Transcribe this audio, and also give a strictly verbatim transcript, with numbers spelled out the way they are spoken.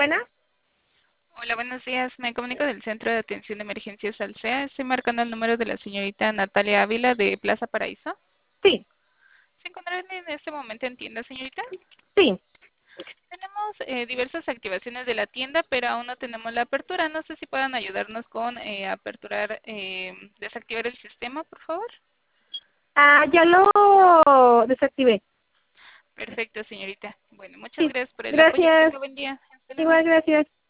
Bueno, Hola, buenos días. Me comunico del Centro de Atención de Emergencias Alsea. Estoy marcando el número de la señorita Natalia Ávila de Plaza Paraíso. sí, ¿Se encontrarán en este momento en tienda, señorita? sí. Tenemos eh, diversas activaciones de la tienda, pero aún no tenemos la apertura. No sé si puedan ayudarnos con eh, aperturar, eh, desactivar el sistema, por favor. Ah, ya lo desactivé. Perfecto, señorita. Bueno, muchas Sí, gracias por el apoyo. Que gracias. tenga buen día. Hasta luego. Igual, gracias.